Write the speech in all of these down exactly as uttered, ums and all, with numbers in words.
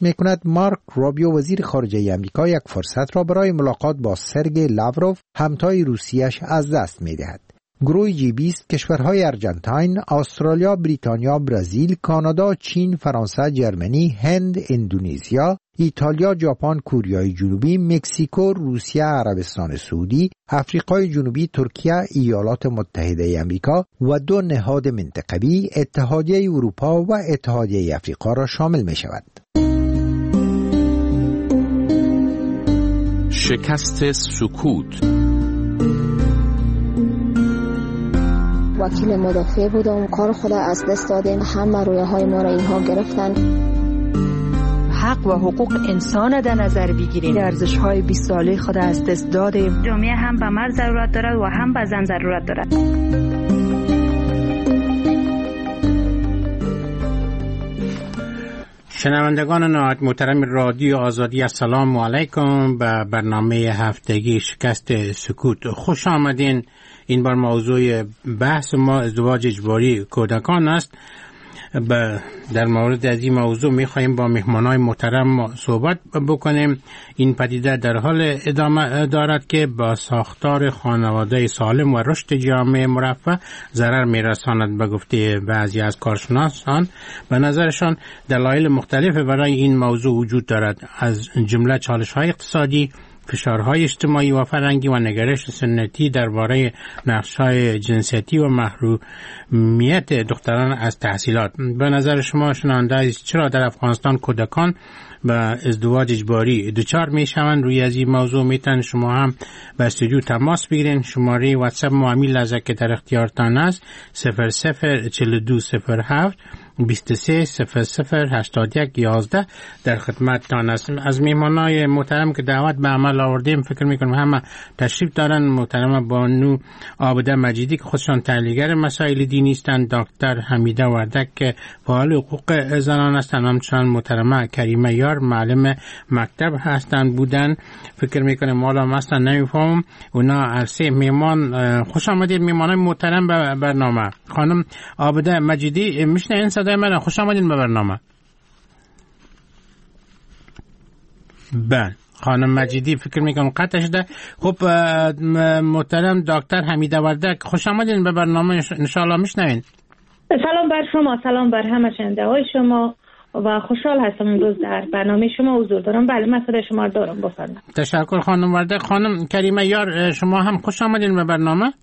تلاش می‌کند مارک روبیو وزیر خارجه آمریکا یک فرصت را برای ملاقات با سرگئی لاوروف همتای روسیه‌اش از دست می‌دهد. گروه جی بیست کشورهای ارجنتاین، استرالیا، بریتانیا، برزیل، کانادا، چین، فرانسه، جرمنی، هند، اندونزیا، ایتالیا، ژاپن، کره جنوبی، مکزیکو، روسیه، عربستان سعودی، آفریقای جنوبی، ترکیه، ایالات متحده آمریکا و دو نهاد منطقوی اتحادیه اروپا و اتحادیه آفریقا را شامل می شود. شکست سکوت. وکیل مدافع بودم، کار خود از دست دادیم، همه رویه های ما را اینها گرفتن. حق و حقوق انسان در نظر بگیریم، ارزش های بیست ساله خود از دست دادیم. جامعه هم به مرد ضرورت دارد و هم به زن ضرورت دارد. شنوندگان نهایت محترم رادیو آزادی، السلام علیکم. به برنامه هفتگی شکست سکوت خوش آمدین. این بار موضوع بحث ما ازدواج اجباری کودکان است. در مورد از این موضوع میخواییم با مهمانای محترم صحبت بکنیم. این پدیده در حال ادامه دارد که با ساختار خانواده سالم و رشد جامعه مرفه ضرر میرساند. به گفته بعضی از کارشناسان به نظرشان دلایل مختلف برای این موضوع وجود دارد، از جمله چالش‌های اقتصادی، فشارهای اجتماعی و فرهنگی و نگرش سنتی درباره نقش‌های جنسیتی و محرومیت دختران از تحصیلات. به نظر شما شنونده عزیز، چرا در افغانستان کودکان به ازدواج اجباری دچار میشوند؟ روی از این موضوع میتونید شما هم به استودیو تماس بگیرین. شماره واتساپ ما همین لحظه که در اختیارتان است صفر صفر چهل و دو صفر هفت بیست و سه صفر صفر هشتاد و یک یازده در خدمتتان هستم. از میهمانای محترم که دعوت به عمل آوردیم فکر میکنم همه تشریف دارن. محترم بانو عابده مجیدی که خودشان تحلیلگر مسائل دینی هستند، دکتر حمیده وردک که فعال حقوق زنان هستند، همچنان محترمه کریمه یار معلم مکتب هستند بودن. فکر میکنم مالا هستن نمیفهمم. اونا عرصه میهمان. خوش آمدید میهمانای محترم به برنامه. خانم عابده مجیدی میشنین صدای من؟ خوش آمدین به برنامه. بله خانم مجیدی فکر میکنم قطع شده. خب محترم دکتر حمیده وردک خوش آمدین به برنامه، انشاءالله میشنوین. سلام بر شما، سلام بر همه شنونده های شما و خوشحال هستم امروز در برنامه شما حضور دارم. بله من صدای شما رو دارم، بفرمایید. تشکر خانم وردک. خانم کریمه یار شما هم خوش آمدین به برنامه.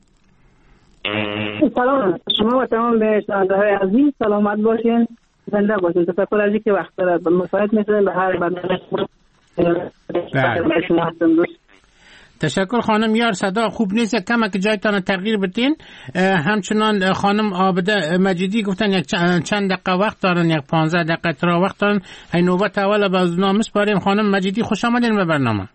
سلام شما و تمام شنونده های عزیز، سلامت باشین، زنده باشین. تشکر از اینکه وقت دارید مساعد میشین به هر برنامه. تشکر خانم یار. صدا خوب نیست، کمک جایتان تغییر بدین. همچنان خانم عابده مجیدی گفتن یک چند دقیقه وقت دارن، یک پانزده دقیقه ترا وقت دارن. این نوبت اول به از نام سپاریم. خانم مجیدی خوش آمدین به برنامه.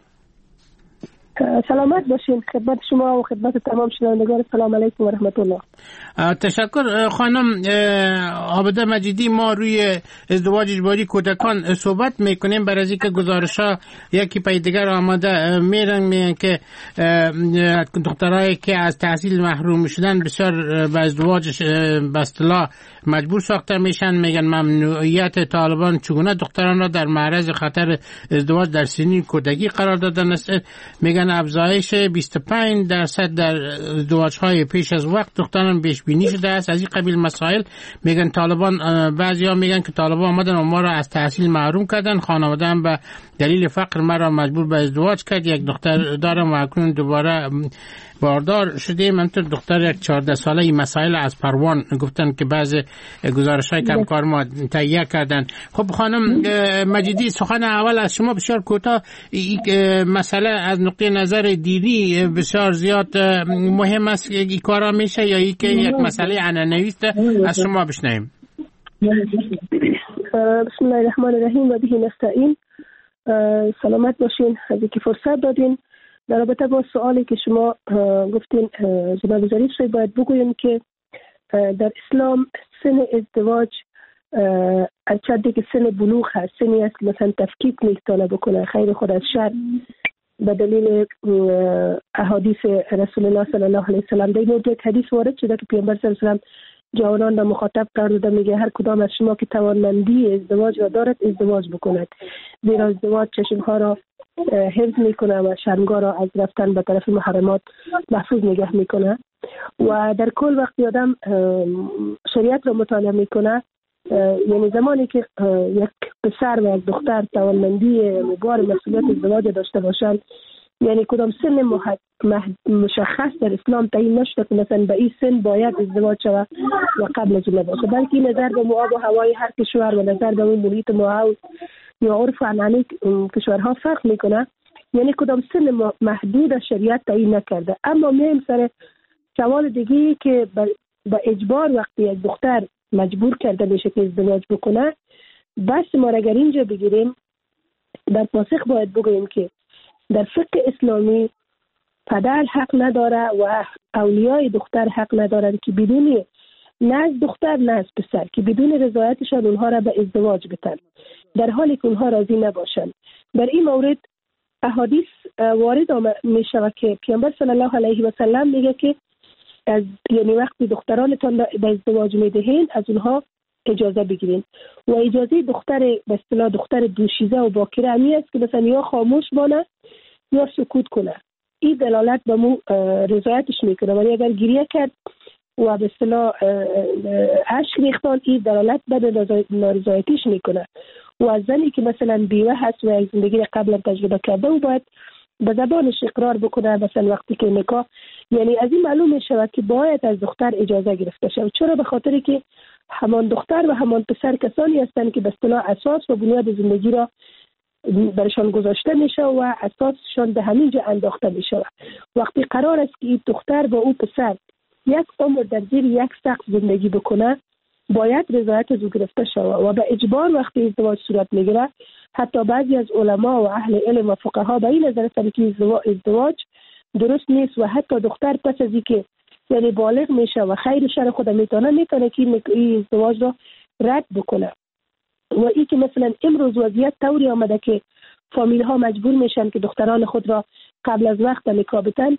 سلامت باشین. خدمت شما و خدمت تمام شنوندگان سلام علیکم و رحمت الله. تشکر خانم عابده مجیدی. ما روی ازدواج اجباری کودکان صحبت میکنیم برای اینکه گزارش‌ها یکی پای دیگر آماده میرن میگن که دخترایی که از تحصیل محروم شدن بسیار به ازدواج به اصطلاح مجبور ساخته میشن. میگن ممنوعیت طالبان چگونه دختران را در معرض خطر ازدواج در سنین کودکی قرار دادن است. میگن افزایش بیست و پنج درصد در ازدواج‌های پیش از وقت دختران پیش بینی شده است. از این قبیل مسائل میگن طالبان، بعضیا میگن که طالبان آمدن و ما را از تحصیل محروم کردن، خانواده هم به دلیل فقر مرا مجبور به ازدواج کرد. یک دختر دارم و اکنون دوباره باردار شده. من تو دختر یک چهارده ساله این مسائل از پروان گفتن که بعض گزارش‌های کمکار ما تهیه کردن. خب خانم مجیدی سخن اول از شما بسیار کوتاه. این مسئله از نقطه نظر دینی بسیار زیاد مهم است، این کارا میشه یا این که یک مسئله عنعنوی است؟ از شما بشنویم. بسم الله الرحمن الرحیم و به نستعین. سلامت باشین از اینکه فرصت دادین. در رابطه با سوالی که شما گفتین جناب ظریف صاحب، باید بگویم که در اسلام سن ازدواج چندی که سن بلوغ هست، سنی است مثلا تفکیک میتونه بکنه خیر خود از شر به دلیل احادیث رسول الله صلی الله علیه و سلم. در این مورد حدیث وارد شده که پیامبر صلی الله علیه و سلم جوانان را مخاطب کرده، میگه هر کدام از شما که توانمندی ازدواج را دارد ازدواج بکند، زیرا ازدواج چشمها را حفظ میکنه و شرمگاه را از رفتن به طرف محرمات محفوظ نگه میکنه. و در کل وقتی آدم شریعت را مطالعه میکنه، یعنی زمانی که یک پسر و یک دختر توانمندی بار مسئولیت ازدواج داشته باشند، یعنی کدام سن مشخص در اسلام تعیین نشده که مثلا به این سن باید ازدواج شود و قبل از اون باشه، بلکه نظر به آب و هوای هر کشور و نظر به اون محیط ماحول یا عرف و عنعنه کشورها فرق میکنه. یعنی کدام سن محدود شریعت تعیین نکرده. اما میایم سر سوال دیگه که با اجبار وقتی یک دختر مجبور کرده بشه که ازدواج بکنه، بس ما را اگر اینجا بگیریم در پاسخ باید بگوییم که در فقه اسلامی پدر حق نداره و اولیای دختر حق ندارن که بدون نه از دختر نه از پسر که بدون رضایتشان اونها را به ازدواج بتن، در حالی که اونها راضی نباشن. در این مورد احادیث وارد می شود که پیامبر صلی الله علیه و سلم میگه که از یعنی وقتی دخترانتان به ازدواج میدهین از اونها اجازه بگیرین و اجازه دختر به اصطلاح دختر دوشیزه و باکره امی است که مثلا یا خاموش بانه یا سکوت کنه. این دلالت به مو رضایتش میکنه، ولی اگر گریه کرد و به اصطلاح اشک ریختان، این دلالت به نارضایتیش میکنه. و از زنی که مثلا بیوه هست و زندگی قبلا تجربه کرده و باید به زبانش اقرار بکنه مثلا وقتی که نکاح، یعنی از این معلوم میشود که باید از دختر اجازه گرفته شود. چرا؟ به خاطری که همان دختر و همان پسر کسانی هستند که به اصطلاح اساس و بنیاد زندگی را برشان گذاشته میشه و اساسشان به همین جا انداخته میشه. وقتی قرار است که این دختر با او پسر یک عمر در زیر یک سقف زندگی بکنه، باید رضایت از او گرفته شود و به اجبار وقتی ازدواج صورت میگیره، حتی بعضی از علما و اهل علم و فقها به این نظر هستند که ازدواج درست نیست و حتی دختر پس از اینکه یعنی بالغ میشه و خیر شر خود میتونه میتونه که این ازدواج را رد بکنه. و این که مثلا امروز وضعیت طوری آمده که فامیل ها مجبور میشن که دختران خود را قبل از وقت نکاح بدن،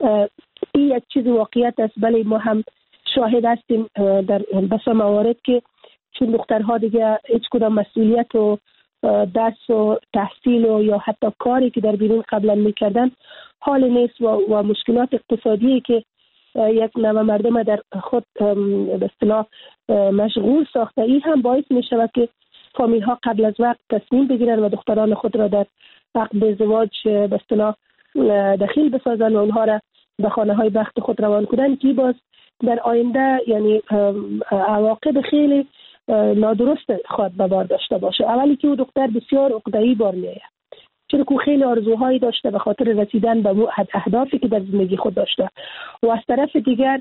این یک چیز واقعیت است. بله ما هم شاهد هستیم در بسا موارد که چون دخترها دیگه هیچ کدام مسئولیت و درس و تحصیل و یا حتی کاری که در بیرون قبلا میکردن حال نیست و, و مشکلات اقتصادی که یک نوع مردم در خود به اصطلاح مشغول ساخته، این هم باعث میشه که فامیل ها قبل از وقت تصمیم بگیرن و دختران خود را در عقد ازدواج به اصطلاح دخیل بسازن و اونها را به خانه های بخت خود روان کنن که باز در آینده یعنی عواقب خیلی نادرست خواهد به بار داشته باشه. اولی که او دختر بسیار عقده‌ای بار میآید، چون که خیلی آرزوهایی داشته به خاطر رسیدن به اهدافی که در زندگی خود داشته و از طرف دیگر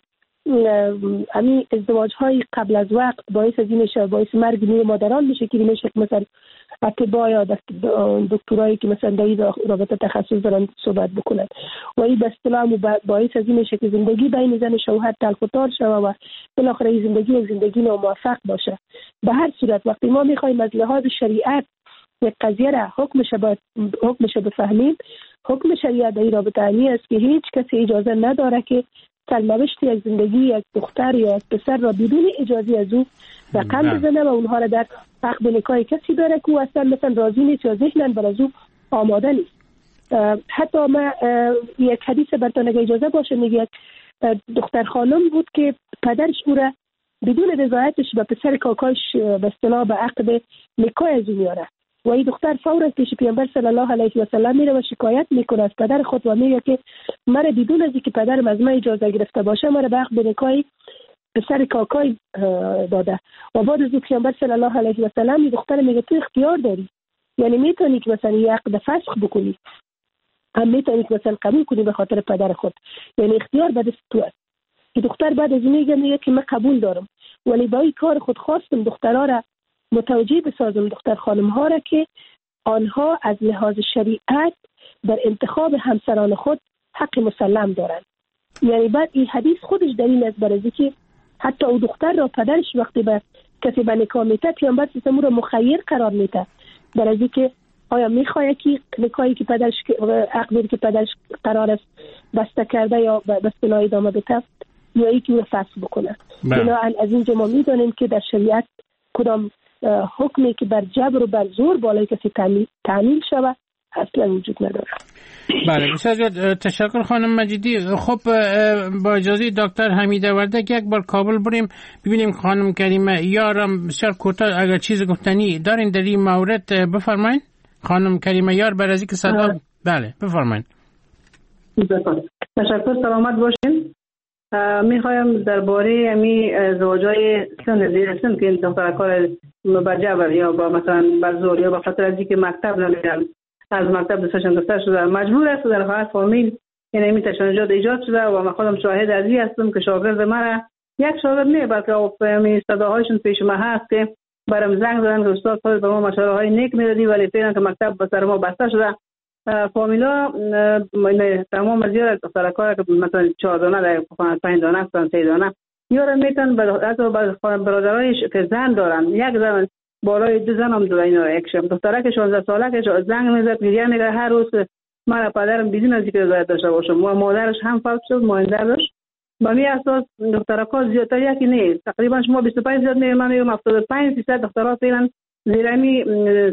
همین ازدواج های قبل از وقت باعث از این میشه باعث مرگ نیو مادران میشه که میشه که مثلا اطباء یا دکترایی که مثلا در این رابطه تخصص دارن صحبت بکنن و این به اصطلاح باعث از این میشه که زندگی بین زن و شوهر تلخ و تار شوه و بالاخره زندگی و زندگی ناموفق باشه. به هر صورت وقتی ما میخوایم از لحاظ شریعت یک قضیه را حکمش با حکمش بفهمیم، حکم شریعت در این رابطه امی است که هیچ کسی اجازه نداره که سرنوشت یک زندگی یک دختر یا یک پسر را بدون اجازه از او رقم بزنه و اونها را در عقد نکاح کسی داره که او اصلا مثلا راضی نیست یا ذهنن بر از او آماده نیست. حتی ما یک حدیث براتون اگه اجازه باشه میگه دختر خانم بود که پدرش او را بدون رضایتش به پسر کاکاش به اصطلاح به عقد نکاح از او میاره و این دختر فورا پیش پیامبر صلی الله علیه و سلم میره و شکایت میکنه از پدر خود و میگه که مرا بدون از اینکه پدرم از من اجازه گرفته باشه مرا به عقد نکاح پسر کاکای داده و بعد از پیامبر صلی الله علیه و سلم این دختر میگه تو اختیار داری، یعنی میتونی که مثلا یک عقد فسخ بکنی، هم میتونی که مثلا قبول کنی به خاطر پدر خود، یعنی اختیار به دست تو است. این دختر بعد از میگه میگه که من قبول دارم ولی با این کار خود خواستم دخترها را متوجه بسازم، دختر خانم ها را که آنها از لحاظ شریعت در انتخاب همسران خود حق مسلم دارند. یعنی بعد این حدیث خودش دلیل است بر اینکه حتی او دختر را پدرش وقتی به کسی به نکاح میده پیامبر سیستم را مخیر قرار میده در اینکه آیا میخواد که نکاحی که پدرش عقدی که پدرش قرار است بسته کرده یا به اصطلاح ادامه بده یا یکی رو فسخ بکنه. بنابراین از اینجا ما میدانیم که در شریعت کدام حکمی که بر جبر و بر زور بالای کسی تعمیل شود اصلا وجود نداره. بله بسیار تشکر خانم مجیدی. خب با اجازه دکتر حمیده وردک یک بار کابل بریم ببینیم خانم کریمه یارم بسیار کوتاه اگر چیز گفتنی دارین در این مورد بفرمایید. خانم کریمه یار بر از اینکه صدا بله بفرمایید. تشکر، سلامت باشین. میخوایم درباره امی زوجای سن زیر سن که دختر کار با جبر یا با مثلا بر زور یا با خاطر از اینکه مکتب نمیرن از مکتب دستشان گرفته شده مجبور است در حالت فامیل یعنی می تشنجات ایجاد شده و من خودم شاهد از این هستم که شاگرد مرا یک شاگرد نه بلکه می صداهایشون پیش ما هست که برام زنگ زدن که استاد خود به ما مشوره های نیک میدادی ولی فعلا که مکتب به سر ما بسته شده. فامیلا تمام از یار دختر کار که مثلا چهار دانه در خانه پنج دانه هستن سه دانه یارم میتن حتی بعض برادرایش که زن دارن یک زن بالای دو زن هم داره اینا یک شب دختره که شانزده ساله که زنگ میزد گریه میگه هر روز من پدرم بدون از اینکه رضایت داشته باشم و مادرش هم فوت شد ماینده داشت با می اساس دختره کا زیادتر یکی نیست تقریبا شما بیست و پنج زیاد میگم من میگم هفتاد و پنج درصد دخترها فعلا زیرمی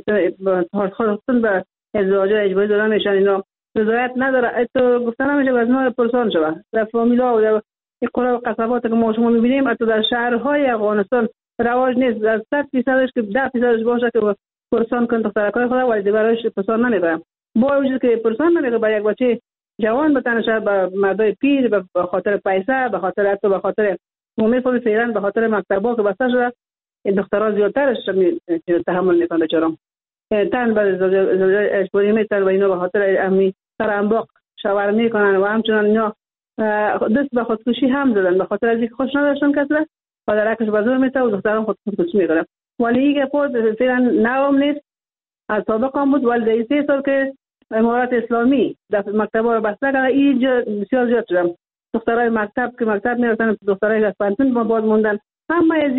خودشون به ازدواج اجباری دادن میشن اینا رضایت نداره. تو گفتن نمیشه از ما پرسان شوه در فامیلا و در قرى و قصبات که ما شما میبینیم حتی در شهرهای افغانستان رواج نیست از صد فیصدش که ده فیصدش باشه که پرسان کن دخترکای خدا ولی دیگرش پرسان نمیبرم با وجود که پرسان نمیگه با یک بچه جوان بتنشه با مردای پیر به خاطر پیسه به خاطر حتی به خاطر مومی فوری فعلا به خاطر مکتبا که بسته شده این دخترها زیادترش تحمل میکنه چرا تن به اجباری میتن و اینا به خاطر امی سرانباق شوهر میکنن و همچنان اینا دست به خودکشی هم زدن به خاطر از اینکه خوش نداشتن کسره و درکش بازور میتن و دختران خودکشی میکنن ولی این خود فعلا نوام نیست از سابق هم بود ولی در سه سال که امارات اسلامی در مکتبا رو بسته کرده اینجا بسیار زیاد شدم دخترای مکتب که مکتب میرسن دخترای از پانتون با باز موندن همه از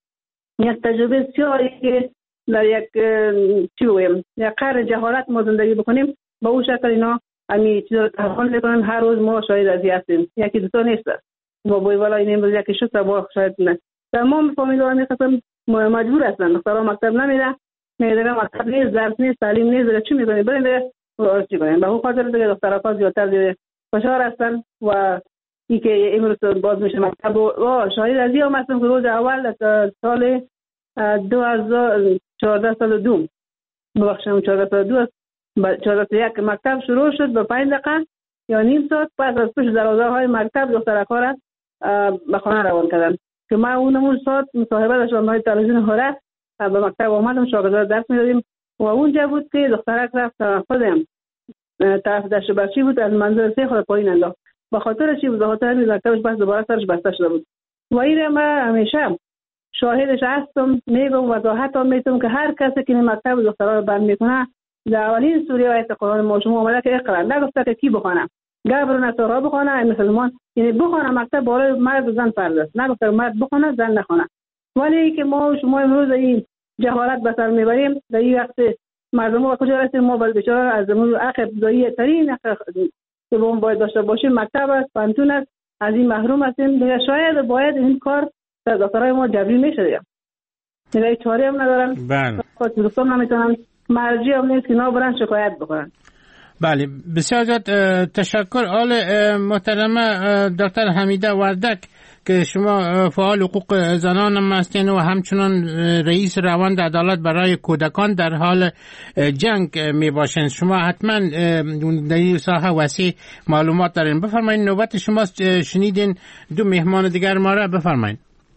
یک تجربه بسیاری که در یک چی بگویم یک قرن جهالت ما زندگی بکنیم با اون شکل اینا امی چیزا رو تحمل میکنن هر روز ما شاید از این هستیم یکی دوتا نیست با بوی والا این امروز یکی شد با شاید نه تمام فامیل ها میخواستم مجبور هستن دخترها مکتب نمیره میدونم مکتب نیست درس نیست تعلیم نیست چی میکنیم بریم دیگه چی کنیم به اون خاطر دیگه دخترها زیادتر دیگه فشار هستن و این که امروز باز میشه مکتب و شاید از این هم هستم که روز اول سال دو هزار و چهارده سال دو ببخشم چهارده سال دو چهارده سال یک مکتب شروع شد به پنج دقیقه یا نیم ساعت پس از پیش دروازه‌های مکتب دخترکا را به خانه روان کردن که ما اونمون ساعت مصاحبه داشتم با تلویزیون هره به مکتب آمدم شاگردان درس میدادیم و اونجا بود که دخترک رفت خودم طرف دشت برچی بود از منزل سه خود پایین انداخت به خاطر چی بود به خاطر همین مکتبش بس دوباره سرش بسته شده بود و این ما همیشه شاهدش هستم میگم وضاحت هم میتونم که هر کسی که این مکتب دخترها رو بند میکنه در اولین سوره آیت قرآن ما شما آمده که اقرا نگفته که کی بخونه گبر نصارا بخونه مسلمان یعنی بخونه مکتب بالای مرد و زن فرض است نگفته مرد بخونه زن نخونه ولی که ما شما امروز این جهالت به سر میبریم در این وقت مردم با کجا رسیم ما باید بیچاره از زمان عقب ابتدایی ترین که ما باید داشته باشیم مکتب است پانتون است از این محروم هستیم دیگه شاید باید این کار در دخترای ما جبری میشه دیگه دیگه چاره هم ندارن خود دوستان نمیتونن مرجی هم نیست که نا برن شکایت بکنن. بله بسیار زیاد تشکر. آل محترمه دکتر حمیده وردک که شما فعال حقوق زنان هم هستین و همچنان رئیس روند عدالت برای کودکان در حال جنگ می باشین شما حتما در این ساحه وسیع معلومات دارین. بفرمایید نوبت شما شنیدین دو مهمان دیگر ما را بفرمایید.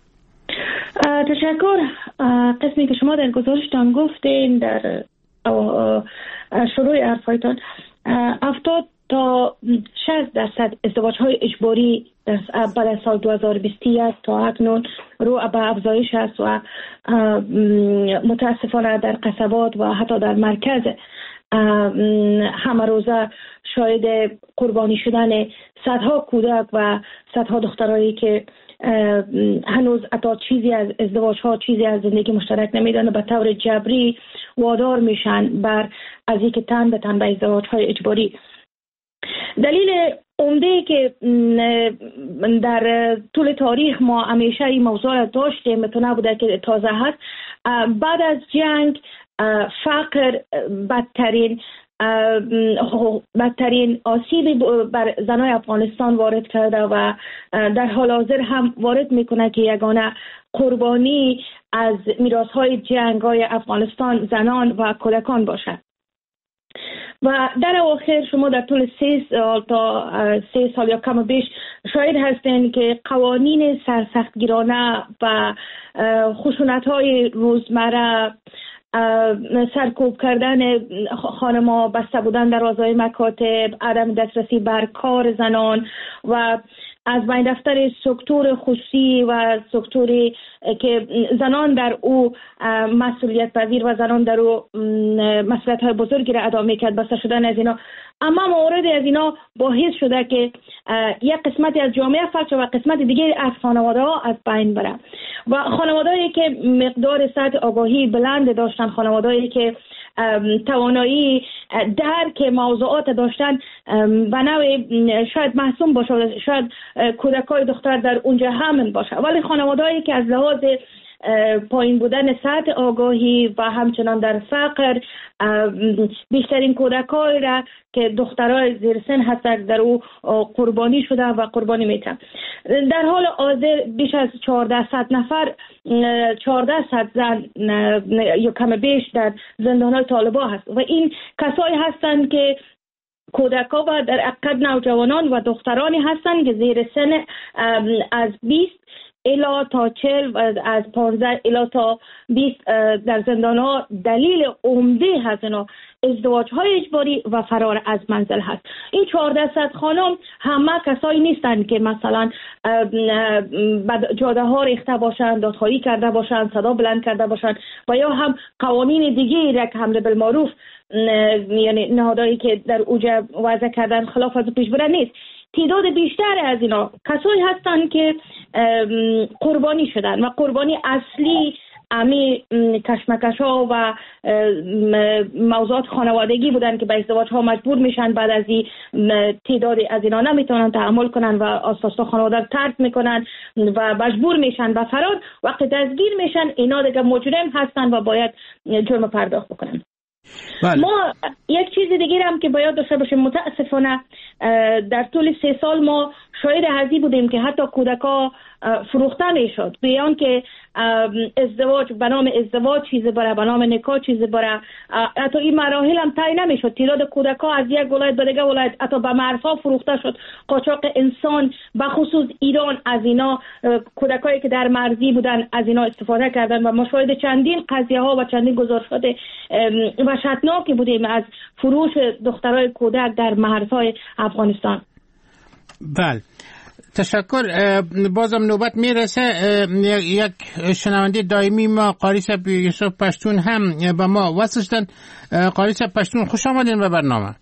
تشکر. قسمی که شما در گزارشتان گفتین در شروع حرفایتان هفتاد تا شصت درصد ازدواج های اجباری بعد از سال دو هزار و بیست و یک تا اکنون رو به افزایش است و متاسفانه در قصبات و حتی در مرکز همه روزه شاهد قربانی شدن صدها کودک و صدها دخترایی که هنوز حتی چیزی از ازدواج ها چیزی از زندگی مشترک نمیدن و به طور جبری وادار میشن بر از اینکه تن به تن به ازدواج های اجباری. دلیل عمده که در طول تاریخ ما همیشه این موضوع را داشتیم، میتونه بوده که تازه هست. بعد از جنگ فقر بدترین بدترین آسیبی بر زنای افغانستان وارد کرده و در حال حاضر هم وارد میکنه که یگانه قربانی از میراث‌های جنگ‌های افغانستان زنان و کودکان باشد. و در اواخر شما در طول سه سال تا سه سال یا کم و بیش شاهد هستین که قوانین سرسختگیرانه و خشونت‌های روزمره، سرکوب کردن خانم‌ها، بسته بودن دروازه‌های مکاتب، عدم دسترسی بر کار زنان و از بین رفتن سکتور خصوصی و سکتوری که زنان در او مسئولیت پذیر و زنان در او مسئولیت‌های بزرگی را ادا می‌کرد، بسته شدن از اینا. اما مورد از اینا باعث شده که یک قسمتی از جامعه فلج و قسمت دیگه از خانواده‌ها از بین بره و خانواده‌ای که مقدار سطح آگاهی بلند داشتن، خانواده‌ای که توانایی درک موضوعات داشتن و نوع شاید محسوم باشه، شاید کودکای دختر در اونجا همین باشه، ولی خانواده‌ای که از لحاظ پایین بودن سطح آگاهی و همچنان در فقر بیشترین کودکای را که دخترای زیر سن هستند در او قربانی شده و قربانی میتن. در حال حاضر بیش از چهارده صد نفر چهارده صد زن یا کم بیش در زندان‌های طالبان هست و این کسایی هستند که کودکا و در عقد نوجوانان و دخترانی هستند که زیر سن از بیست الا تا چهل و از پانزده الا تا بیست در زندان ها. دلیل عمده هست اینا ازدواج های اجباری و فرار از منزل هست. این چهارده صد خانم همه کسایی نیستند که مثلا جاده ها ریخته باشند، دادخواهی کرده باشند، صدا بلند کرده باشند و یا هم قوانین دیگه را که حمله بالمعروف یعنی نهادهایی که در اوجه وضع کردن خلاف از پیش بره نیست. تعداد بیشتر از اینا کسایی هستند که قربانی شدن و قربانی اصلی امی کشمکش ها و موضوعات خانوادگی بودن که به ازدواج ها مجبور میشن. بعد از این تعداد از اینا نمیتونن تحمل کنن و اساسا خانواده رو ترک میکنن و مجبور میشن به فرار. وقتی دستگیر میشن اینا دیگه مجرم هستن و باید جرم پرداخت بکنن. بله. ما یک چیز دیگه هم که باید داشته باشیم، متاسفانه در طول سه سال ما شاهد هزی بودیم که حتی کودکا فروخته میشد، بیان که ازدواج به نام ازدواج چیزی بره، به نام نکاح چیزی بره، حتی این مراحل هم طی نمیشد. تعداد کودکا از یک ولایت به دیگه ولایت حتی به مرزها فروخته شد. قاچاق انسان به خصوص ایران از اینا کودکایی که در مرزی بودن از اینا استفاده کردن و ما شاهد چندین قضیه ها و چندین گزارشات وحشتناکی بودیم از فروش دخترای کودک در مرزهای افغانستان. بله، تشکر. بازم نوبت میرسه یک شنونده دائمی ما قاری صاحب یوسف پشتون هم با ما وصل شدن. قاری صاحب پشتون خوش آمدین به برنامه.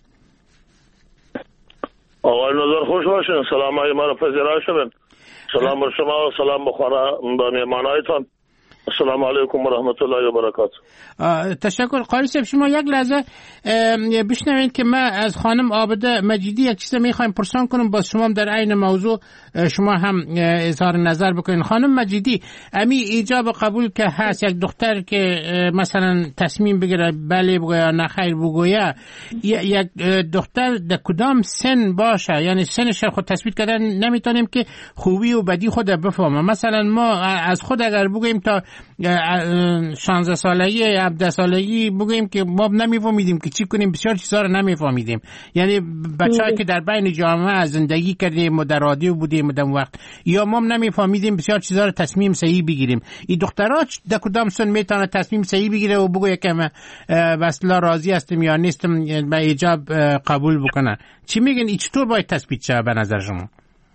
آقای نظر خوش باشین، سلام های ما رو پذیرای شدن. سلام بر شما و سلام بخوانه به مهمانایتان. السلام علیکم و رحمت الله و برکاته. تشکر. قاری صاحب شما یک لحظه بشنوید که من از خانم عابده مجیدی یک چیز میخوایم پرسان کنم، باز شما در عین موضوع شما هم اظهار نظر بکنین. خانم مجیدی، امی ایجاب قبول که هست یک دختر که مثلا تصمیم بگیره بله بگویا نه خیر بگویا، یک دختر در کدام سن باشه؟ یعنی سنش خود تثبیت کردن نمیتونیم که خوبی و بدی خود بفهمه. مثلا ما از خود اگر بگوییم تا شانزده سالگی هفده سالگی بگوییم که ما نمیفهمیدیم که چی کنیم، بسیار چیزا رو نمیفهمیدیم. یعنی بچه‌ای که در بین جامعه زندگی کردیم و در رادیو بودیم و در وقت یا ما نمیفهمیدیم بسیار چیزا رو تصمیم صحیح بگیریم. این دخترها در کدام سن میتونه تصمیم صحیح بگیره و بگه که من اصلا راضی هستم یا نیستم به ایجاب قبول بکنن؟ چی میگن؟ این چطور باید تثبیت شه به نظر شما؟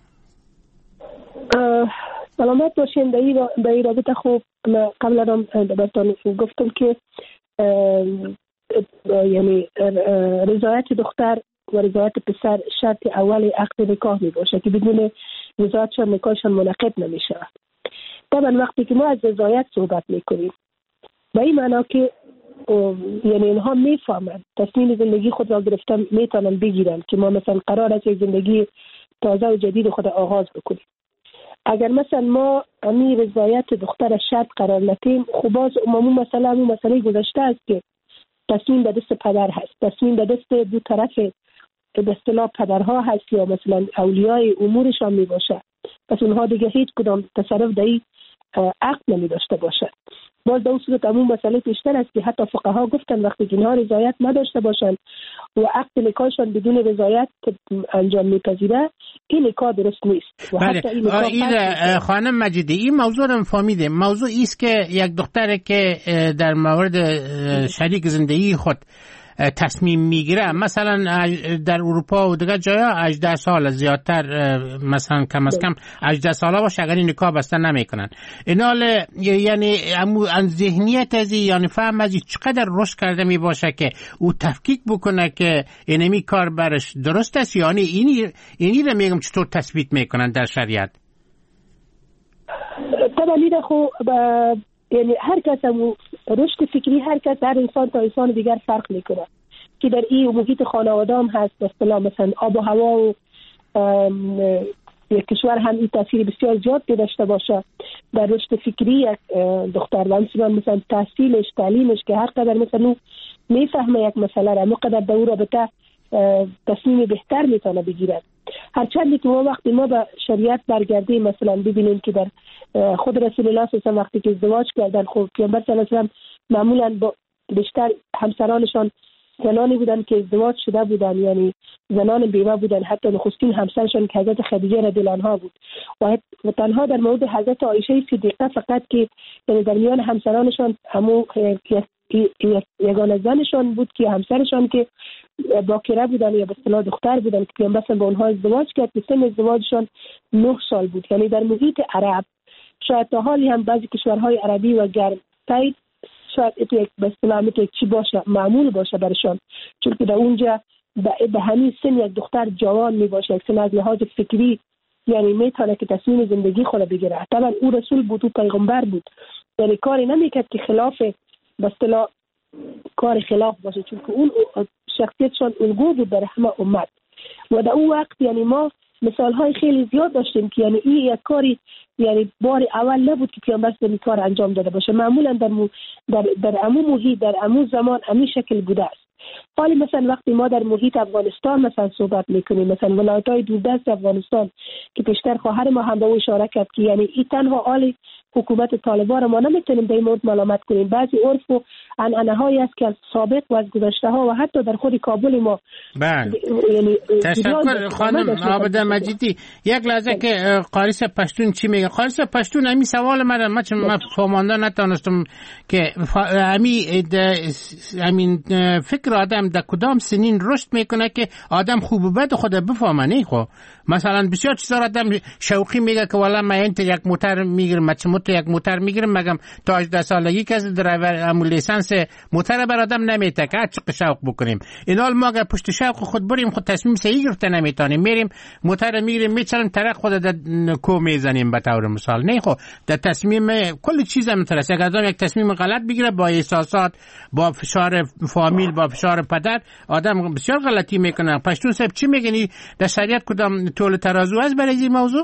سلامت باشین. به این رابطه خوب قبل هم براتون گفتم که یعنی رضایت دختر و رضایت پسر شرط اول عقد نکاح می باشه که بدون رضایتشان نکاحشان منعقد نمیشه. طبعا وقتی که ما از رضایت صحبت میکنیم به این معنا که یعنی اینها میفهمن تصمیم زندگی خود را گرفتن میتونن بگیرن که ما مثلا قرار است یک زندگی تازه و جدید خود آغاز بکنیم. اگر مثلا ما امیر رضایت دختر شرط قرار ندیم، خب باز عمومی مثلا همون مسئله گذشته است که تصمیم به دست پدر هست، تصمیم به دست دو طرف به اصطلاح پدرها هست یا مثلا اولیای امورشان می باشه. پس اونها دیگه هیچ کدام تصرف در این عقد نمی داشته باشد. باز در اون صورت همون مسئله پیشتر است که حتی فقها گفتن وقتی اینها رضایت نداشته باشند و عقد نکاحشان بدون رضایت انجام میپذیره، این نکاح درست نیست. و بله. این خانم مجیدی این موضوع رو فهمیده. موضوع ایست که یک دختر که در مورد شریک زندگی خود تصمیم میگیره، مثلا در اروپا و دیگر جاها هجده سال زیادتر، مثلا کم از کم هجده ساله باشه اگر این نکاح بسته نمیکنن. اینال یعنی ان ذهنیت از یعنی فهم از چقدر رشد کرده می باشه که او تفکیک بکنه که اینمی کار برش درست است، یعنی اینی اینی رو میگم چطور تثبیت میکنن در شریعت. طبعا این خو یعنی هر کس هم رشد فکری هر کس هر انسان تا انسان دیگر فرق میکنه که در این محیط خانواده هم هست. به اصطلاح مثلا آب و هوا و یک کشور هم این تاثیر بسیار زیاد داشته باشه در رشد فکری یک دختر. و مثلا تحصیلش تعلیمش که هر قدر مثلا میفهمه یک مسئله را مقدر در اون رابطه تصمیم بهتر میتونه بگیرد. هرچند که ما وقتی ما به شریعت برگردیم مثلا ببینیم که در خود رسول الله صلی الله علیه و وقتی که ازدواج کردن، خب پیامبر صلی الله علیه و معمولا با بیشتر همسرانشان زنانی بودن که ازدواج شده بودن، یعنی زنان بیوه بودن. حتی نخستین همسرشان که حضرت خدیجه رضی الله عنها بود و تنها در مورد حضرت عایشه صدیقه فقط که یعنی در میان همسرانشان همو یگانه زنشان بود که همسرشان که باکره بودن یا به اصطلاح دختر بودن که پیامبر با اونها ازدواج کرد که سن ازدواجشان نه سال بود. یعنی در محیط عرب شاید تا حالی هم بعضی کشورهای عربی و گرم تایید شاید یک به اصطلاح یک چی باشه معمول باشه برشان، چون که در اونجا به همین سن یک دختر جوان می باشه، یک سن از لحاظ فکری یعنی میتونه که تصمیم زندگی خود بگیره. طبعا او رسول بود، او پیغمبر بود، یعنی کاری نمیکرد که خلاف به اصطلاح کار خلاف باشه، چون که اون شخصیتشان الگو بود در همه امت. و در اون وقت یعنی ما مثال های خیلی زیاد داشتیم که یعنی این یک کاری یعنی بار اول نبود که پیامبر این کار انجام داده باشه. معمولا در مو در در عمو محیط در عمو زمان همین شکل بوده است. حالی مثلا وقتی ما در محیط افغانستان مثلا صحبت میکنیم، مثلا ولایت‌های دوردست افغانستان که پیشتر خواهر ما هم به اون اشاره کرد که یعنی این تنها حال حکومت طالبان ما نمیتونیم در این مورد ملامت کنیم. بعضی عرف و عنعنه‌هایی است که از سابق و از گذشته‌ها و حتی در خود کابل ما. بله. یعنی تشکر خانم عابده مجیدی. یک لحظه که قاریس پشتون چی میگه؟ قاریس پشتون همین سوال من من چون من فهمانده نتونستم که همین همین فکر آدم در کدام سنین رشد میکنه که آدم خوب و بد خود بفهمه. نه خب مثلا بسیار چیزا آدم شوقی میگه که والا من این یک موتور میگیرم، من تو یک موتور میگیرم، مگم تا هجده سالگی کسی درایور امو لیسانس موتور بر آدم نمیته که چه شوق بکنیم. اینال ما اگر پشت شوق خود بریم خود تصمیم صحیح گرفته نمیتونیم، میریم موتور میگیریم میچریم طرف خود در کو میزنیم به طور مثال. نه خب در تصمیم کل چیز هم ترس اگر آدم یک تصمیم غلط بگیره با احساسات، با فشار فامیل، با فشار پدر، آدم بسیار غلطی میکنه. پشتون صاحب چی میگنی؟ در شریعت کدام طول ترازو است برای این موضوع؟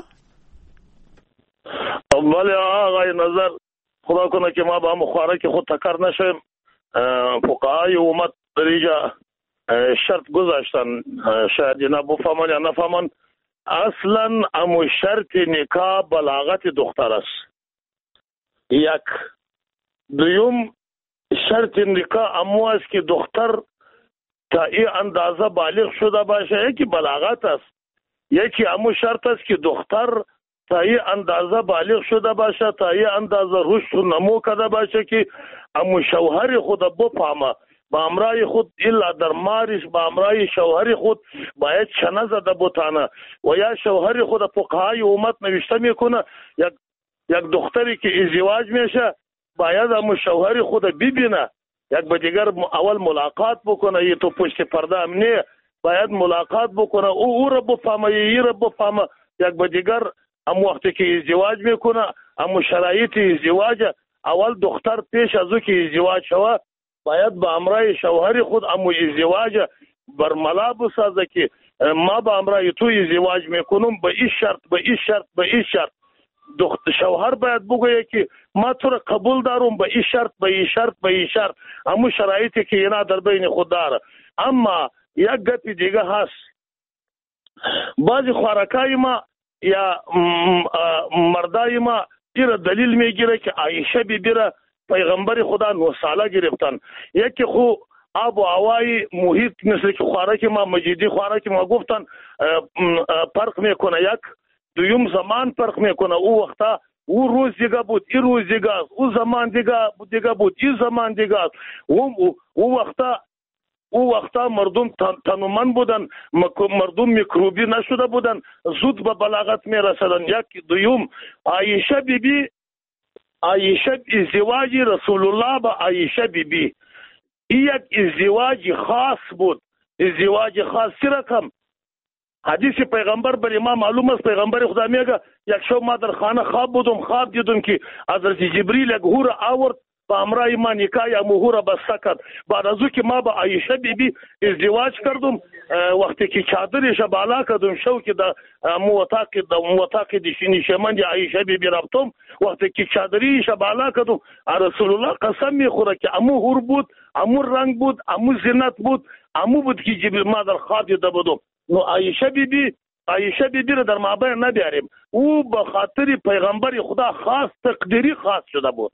ولی آقای نظر خدا کنه که ما با هم خواره که خود تکر نشیم. فقهای امت در اینجا شرط گذاشتن، شاید اینا بفهمن یا نفهمن. اصلا امو شرط نکاح بلاغت دختر است. یک دویم شرط نکاح امو است که دختر تا این اندازه بالغ شده باشه، یکی بلاغت است. یکی امو شرط است که دختر تا این اندازه بالغ شده باشه، تا این اندازه رشد و نمو کرده باشه که امو شوهر خود بفهمه با امرای خود الا در مارش با امرای شوهر خود باید چنه زده بتانه. و یا شوهر خود فقهای امت نوشته میکنه یک یک دختری که ازدواج میشه باید امو شوهر خود ببینه، یک با دیگر اول ملاقات بکنه، یه تو پشت پرده هم نه، باید ملاقات بکنه، او او را بفهمه ای را بفهمه. یک با دیگر ام وقتی که ازدواج میکنه ام شرایط ازدواج اول دختر پیش از او که ازدواج شوه باید با امرای شوهر خود ام ازدواج برملا بسازه که ما با امرای تو ازدواج میکنم به این شرط به این شرط به این شرط. دختر شوهر باید بگویه که ما تو را قبول دارم به این شرط به این شرط به این شرط، اما شرایطی که اینا در بین خود داره. اما یک گپ دیگه هست، بعضی خوارکای ما یا مردای ما ایره دلیل میگیره که عایشه بی بی را پیغمبر خدا نه ساله گرفتن. یکی خو آب و هوای محیط مثل که خوارک ما مجیدی خوارک ما گفتن فرق میکنه، یک دویم زمان فرق میکنه. او وقتا او روز دیگه بود، این روز دیگه است، او زمان دیگه دیگه بود، این زمان دیگه است. او او وقتا او وقتا مردم تنومن بودن، مردم میکروبی نشده بودن، زود به بلاغت میرسدن. یک دویم عایشه بی بی عایشه ازدواج رسول الله با عایشه بی بی این یک ازدواج خاص بود، ازدواج خاص. چی رقم حدیث پیغمبر بر ما معلوم است، پیغمبر خدا میگه یک شب ما در خانه خواب بودم، خواب دیدم که حضرت جبریل یک حور آورد با امرای ما نکاح یا مهور بسته کرد. بعد از او که ما با عایشه بی بی ازدواج کردم، وقتی که چادرش بالا کردم شو که در موتاق در موتاق نشیمن عایشه بی بی رفتم، وقتی که چادریش بالا کردم رسول الله قسم میخوره که امو حور بود، امو رنگ بود، امو زینت بود، امو بود که جبریل ما در خواب دیده بودم. نو عایشه بی بی عایشه بی بی را در مابین نبیاریم، او به خاطر پیغمبر خدا خاص تقدیری خاص شده بود.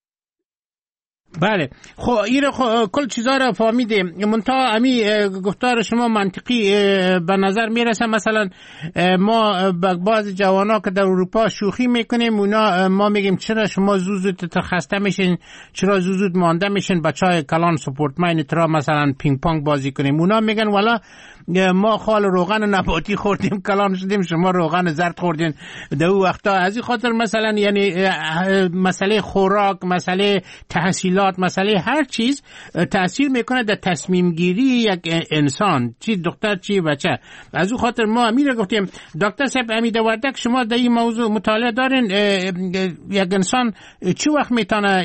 بله خب این خب کل چیزا را فهمیدیم. منتها امی گفتار شما منطقی به نظر میرسه. مثلا ما بعض جوانا که در اروپا شوخی میکنیم، اونا ما میگیم چرا شما زود زود خسته میشین، چرا زود زود مانده میشین، بچهای کلان سپورتمن ترا مثلا پینگ پونگ بازی کنیم. اونا میگن والا ما خال روغن نباتی خوردیم کلان شدیم، شما روغن زرد خوردین در اون وقتا. از این خاطر مثلا یعنی مسئله خوراک، مسئله تحصیلات، مسئله هر چیز تأثیر میکنه در تصمیم گیری یک انسان، چی دختر چی بچه. از اون خاطر ما امیر گفتیم دکتر صاحب امید وردک شما در این موضوع مطالعه دارین، یک انسان چی وقت میتونه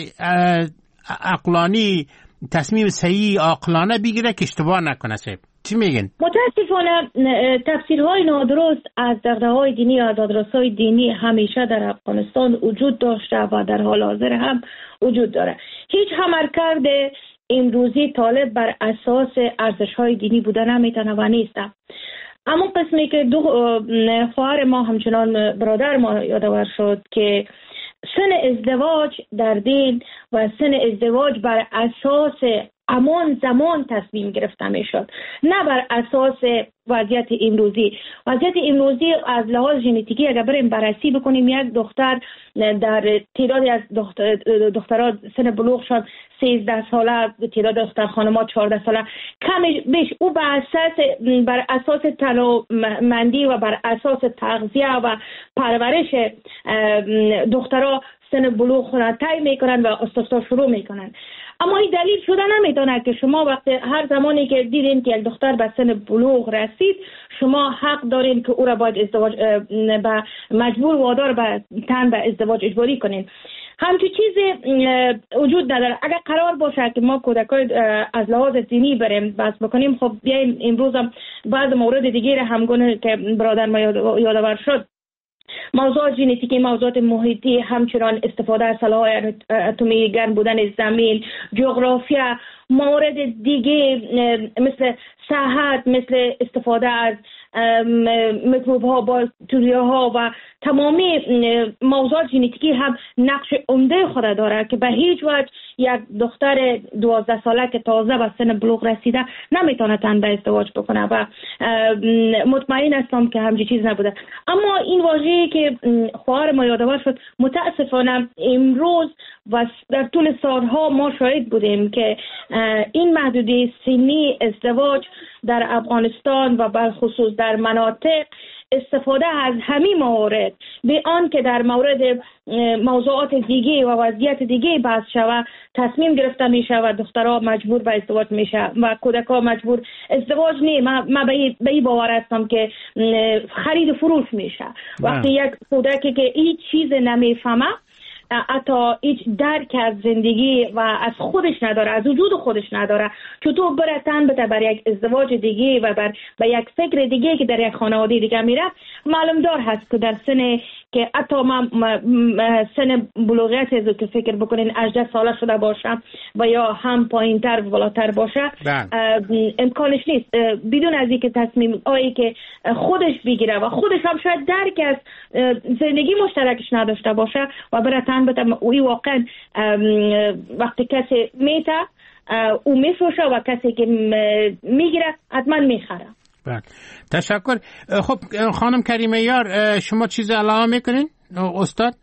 عقلانی تصمیم صحیح عقلانه بگیره که اشتباه نکنه؟ صاحب چی میگن؟ متاسفانه تفسیرهای نادرست از دغدغه‌های دینی و دادرس‌های دینی همیشه در افغانستان وجود داشته و در حال حاضر هم وجود داره. هیچ عملکرد امروزی طالب بر اساس ارزش‌های دینی بوده نمیتونه و نیست. اما قسمی که دو خواهر ما همچنان برادر ما یادآور شد که سن ازدواج در دین و سن ازدواج بر اساس امان زمان تصمیم گرفته می شد، نه بر اساس وضعیت امروزی. وضعیت امروزی از لحاظ ژنتیکی اگر بریم بررسی بکنیم، یک دختر در تعدادی از دختر دخترها سن بلوغ شد سیزده ساله، تعداد دختر خانم‌ها چهارده ساله، کم بیش او بر اساس بر اساس تنومندی و بر اساس تغذیه و پرورش دخترها سن بلوغ خود طی میکنن و استفسار شروع میکنن. اما این دلیل شده نمیتونه که شما وقتی هر زمانی که دیدین که یک دختر به سن بلوغ رسید شما حق دارین که او را باید ازدواج به مجبور وادار به تن به ازدواج اجباری کنین. همچی چیزی وجود نداره. اگر قرار باشه که ما کودکای از لحاظ دینی بریم بحث بکنیم، خب بیایم امروز هم بعض مورد دیگه را همگونه که برادر ما یادآور شد، موضوعات ژنتیکی، موضوعات محیطی، همچنان استفاده از سلاح‌های اتمی، گرم بودن زمین، جغرافیا، موارد دیگه مثل صحت، مثل استفاده از میکروب ها، باکتریا ها و تمامی موضوعات ژنتیکی هم نقش عمده خود داره که به هیچ وجه یک دختر دوازده ساله که تازه به سن بلوغ رسیده نمیتونه تن به ازدواج بکنه و مطمئن هستم که همچین چیز نبوده. اما این واژه‌ای که خواهر ما یادآور شد، متاسفانه امروز و در طول سالها ما شاهد بودیم که این محدوده سنی ازدواج در افغانستان و به خصوص در مناطق استفاده از همین موارد به آن که در مورد موضوعات دیگه و وضعیت دیگه بحث شود تصمیم گرفته میشه و دخترها مجبور به ازدواج میشه و کودک‌ها مجبور ازدواج نه. من به این باور هستم که خرید و فروش میشه. وقتی یک کودکی که این چیز نمیفهمه حتی هیچ درک از زندگی و از خودش نداره، از وجود خودش نداره، چطور بره تن بده بر یک ازدواج دیگه و بر به یک فکر دیگه که در یک خانواده دیگه میره. معلوم دار هست که در سن که حتی ما سن بلوغیت از که فکر بکنین هجده ساله شده باشه و یا هم پایین تر و بالاتر باشه امکانش نیست بدون از اینکه تصمیم آیی که خودش بگیره و خودش هم شاید درک از زندگی مشترکش نداشته باشه و بره تن بده. اوی واقعا وقتی کسی میته او میفروشه و کسی که میگیره حتما میخره. بله تشکر. خب خانم کریمه یار شما چیز علاوه میکنین استاد؟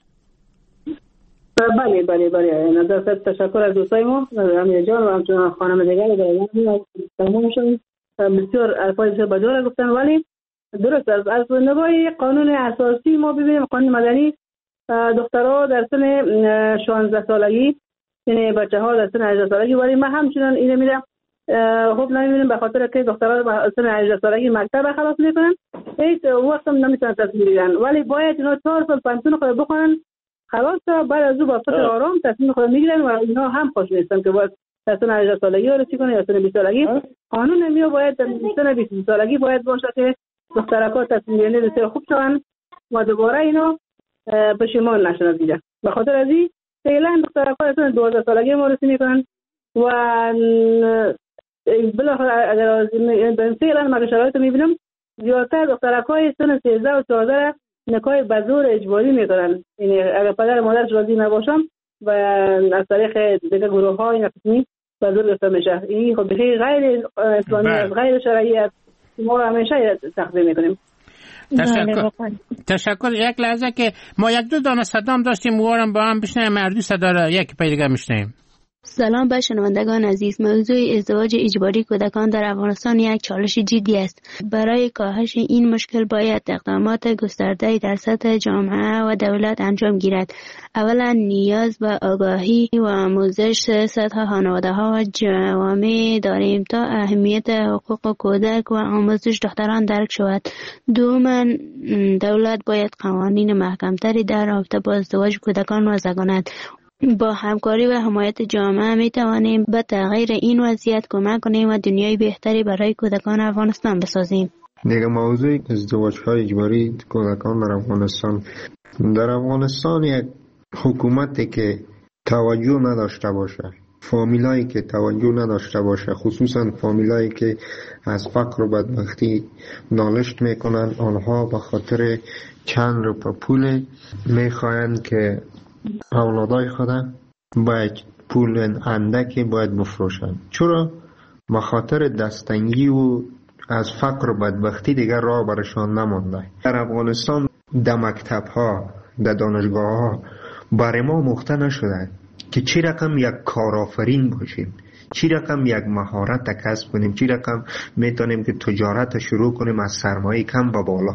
بله بله بله نظر تشکر از دوستای ما امیر جان و همچنان خانم دیگر در تمام شد. بسیار الفاظ بسیار گفتن ولی درست است. از نگاه قانون اساسی ما ببینیم قانون مدنی دخترها در سن شانزده سالگی یعنی بچه ها در سن هجده سالگی ولی ما همچنان اینو میرم خب نمیبینیم به خاطر که دخترها در سن هجده سالگی مکتب خلاص میکنن هیچ وقت هم نمیتونن تصمیم بگیرن ولی باید اینا چهار سال پنجتون خود بخونن خلاص بعد از او با فکر آرام تصمیم خود میگیرن و اینا هم خوش نیستن که باید در سن هجده سالگی رو چی کنه یا سن بیست سالگی. قانون میو باید در سن بیست سالگی باید باشه که دخترها تصمیم گیری بسیار خوب شون و دوباره اینو پشیمان نشن دیگه. به خاطر از این فعلا دخترها در سن دوازده سالگی معرفی میکنن و بالاخره اگر فعلا ما شرایط میبینم زیادتر دخترهای سن سیزده و چهارده نکاح به زور اجباری میکنن. یعنی اگر پدر مادرش راضی نباشن و از طریق دیگه گروه های نقصی به زور گرفته میشه. این خب بخیر غیر اسلامی است، غیر شرعی است. ما همیشه تقدیم میکنیم. تشکر. تشکر. یک لحظه که ما یک دو دانه صدام داشتیم موارم با هم بشنیم مردی صدا را یک پای دیگه میشنیم. سلام به شنوندگان عزیز. موضوع ازدواج اجباری کودکان در افغانستان یک چالش جدی است. برای کاهش این مشکل باید اقدامات گسترده در سطح جامعه و دولت انجام گیرد. اولا نیاز به آگاهی و آموزش سطح خانواده ها و جوامع داریم تا اهمیت حقوق کودک و آموزش دختران درک شود. دوما دولت باید قوانین محکمتری در رابطه با ازدواج کودکان وضع کند. با همکاری و حمایت جامعه می توانیم به تغییر این وضعیت کمک کنیم و دنیای بهتری برای کودکان افغانستان بسازیم. دیگه موضوع ازدواج های اجباری کودکان در افغانستان در افغانستان یک حکومتی که توجه نداشته باشه، فامیلایی که توجه نداشته باشه، خصوصا فامیلایی که از فقر و بدبختی نالشت میکنن، آنها به خاطر چند روپه پول میخواین که اولادای خدا باید پول اندکی باید بفروشن. چرا؟ به خاطر دستنگی و از فقر و بدبختی دیگر راه برشان نمانده. در افغانستان در مکتب ها در دانشگاه ها برای ما مخته نشده که چی رقم یک کارآفرین باشیم، چی رقم یک مهارت کسب کنیم، چی رقم میتونیم که تجارت شروع کنیم از سرمایه کم و بالا.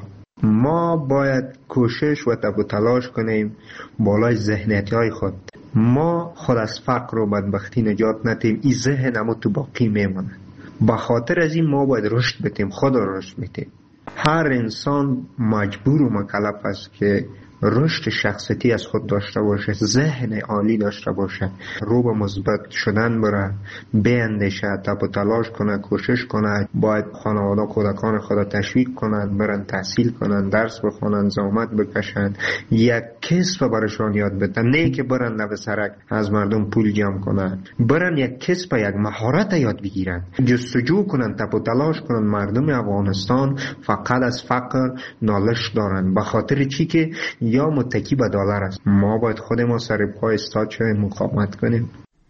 ما باید کوشش و تب و تلاش کنیم بالای ذهنیتی های خود. ما خود از فقر و بدبختی نجات ندیم، این ذهن اما تو باقی میمونه. به خاطر از این ما باید رشد بتیم، خود رشد بتیم. هر انسان مجبور و مکلف است که رشد شخصیتی از خود داشته باشه، ذهن عالی داشته باشه، رو به مثبت شدن بره، بیندیشه، تب و تلاش کنه، کوشش کنه. باید خانواده کودکان خود تشویق کنند برن تحصیل کنند، درس بخونند، زحمت بکشند، یک کسب برشان یاد بدن، نه که برن لب سرک از مردم پول جمع کنند. برن یک کسب، یک مهارت یاد بگیرن، جستجو کنند، تب و تلاش کنند. مردم افغانستان فقط از فقر نالش دارند. به خاطر چی؟ که یا متکی به دلار است. ما باید خود ما سر پا استاد شویم، مقاومت کنیم.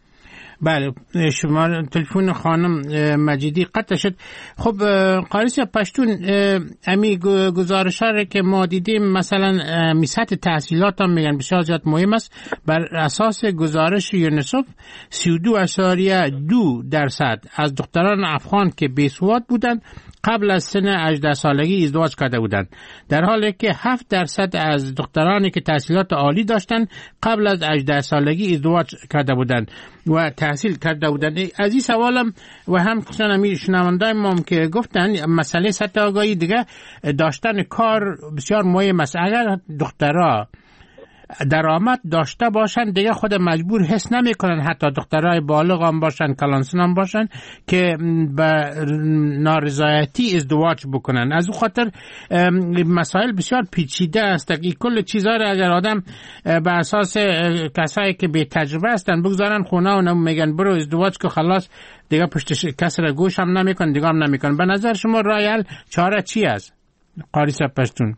بله شما تلفن خانم مجیدی قطع شد. خب قاریس پشتون امی گزارش ها که ما دیدیم مثلا می سطح تحصیلات هم میگن بسیار زیاد مهم است. بر اساس گزارش یونیسف سی و دو اشاریه دو درصد از دختران افغان که بیسواد بودند قبل از سن هجده سالگی ازدواج کرده بودند، در حالی که هفت درصد از دخترانی که تحصیلات عالی داشتند قبل از هجده سالگی ازدواج کرده بودند و تحصیل کرده بودند. از این سوالم و هم خصوصا شنوندای ما که گفتن مسئله سطح آگاهی دیگه داشتن کار بسیار مهم است. اگر دخترها درآمد داشته باشن دیگه خود مجبور حس نمیکنن، حتی دخترای بالغ هم باشن، کلانسن هم باشن، که به نارضایتی ازدواج بکنن. از اون خاطر مسائل بسیار پیچیده است. این کل چیزا را اگر آدم به اساس کسایی که بی تجربه هستن بگذارن خونه و میگن برو ازدواج که خلاص دیگه پشت کس را گوش هم نمیکن، دیگه هم نمیکن. به نظر شما راه حل چاره چی است قاری صاحب پشتون؟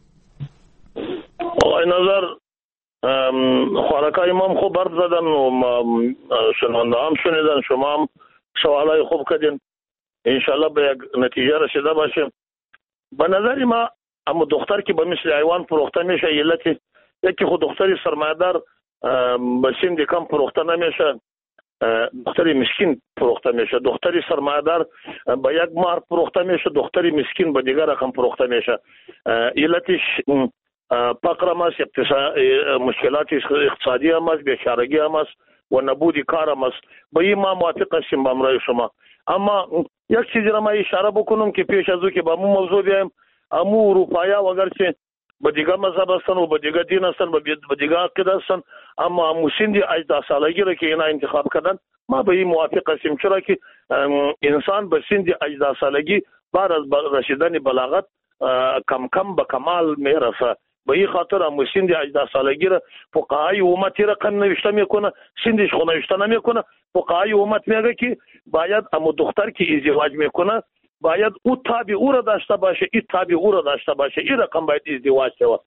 آقای نظر خوارکای ما هم خوب برد زدن و شنونده هم شنیدن، شما هم سوالای خوب کردین، انشالله به یک نتیجه رسیده باشیم. به نظر ما اما دختر که به مثل حیوان فروخته میشه، علتی یکی خود دختری سرمایه‌دار به سن کم فروخته نمیشه، دختری مسکین فروخته میشه. دختری سرمایه‌دار به یک مار فروخته میشه، دختری مسکین به دیگر رقم فروخته میشه. علتش فقر هم است، مشکلات اقتصادی هم است، بیچارگی هم است و نبود کار هم است. به این ما موافق هستیم با امرای شما. اما یک چیزی را ما اشاره بکنم که پیش از او که با مو موضوع بیایم، امو اروپایا اگرچه به دیگه مذهب هستن و به دیگه دین هستن، به دیگه عقیده هستن، اما امو سن هجده سالگی را که اینا انتخاب کردن ما به این موافق هستیم، چرا که انسان به سن هجده سالگی بعد از رسیدن بلاغت کم کم به کمال میرسه. به این خاطر هم سند هجده سالگی را فقهای امت رقم نوشته میکنه، سندش خو نوشته نمیکنه. فقهای امت میگه که باید اما دختر که ازدواج میکنه باید او تابع او را داشته باشه، این تابع او را داشته باشه، این رقم باید ازدواج شود.